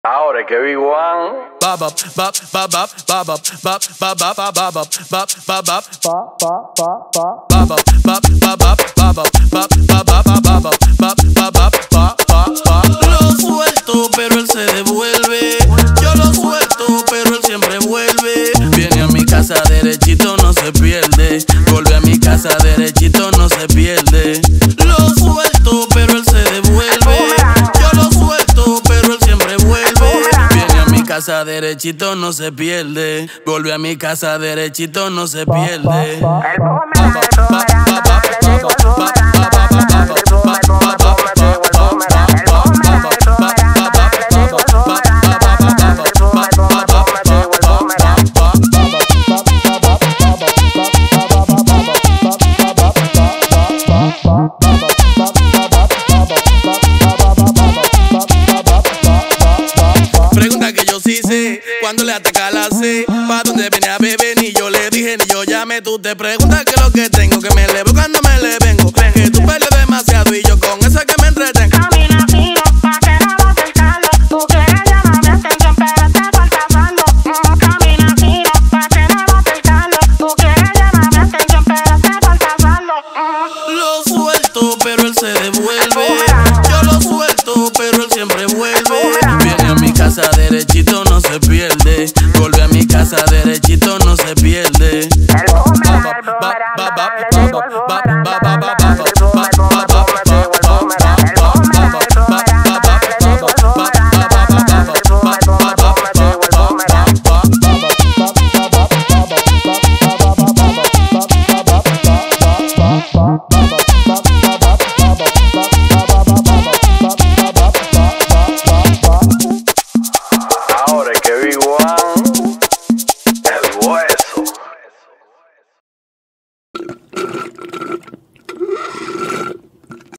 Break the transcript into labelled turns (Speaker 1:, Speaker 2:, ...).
Speaker 1: Ahora es que V1
Speaker 2: lo suelto, pero él se devuelve. Yo lo suelto, pero él siempre vuelve. Viene a mi casa derechito, no se pierde. Vuelve a mi casa derechito, no se pierde. Lo suelto, pero él se devuelve. Yo lo suelto, pero él siempre vuelve. Viene a mi casa derechito, no se pierde. Vuelve a mi casa derechito, no se pierde. Pregunta que yo sí sé, cuando le ataca la C, pa' dónde venía a beber, ni yo le dije, ni yo llamé. Tú te preguntas qué es lo que tengo, que me elevo cuando me le vengo, que tú peleas demasiado y yo con eso es que me entretengo.
Speaker 3: Camina fino, pa' que no bote el caldo. Tú quieres llamarme atención, pero te falta saldo. Camina fino, pa' que no bote el caldo. Tú quieres llamarme atención, pero te falta saldo.
Speaker 2: Lo suelto, pero él se devuelve. Yo lo suelto, pero él siempre vuelve. Viene a mi casa derechito, no se pierde. Vuelve a mi casa derechito, no se pierde.
Speaker 3: El boomerang,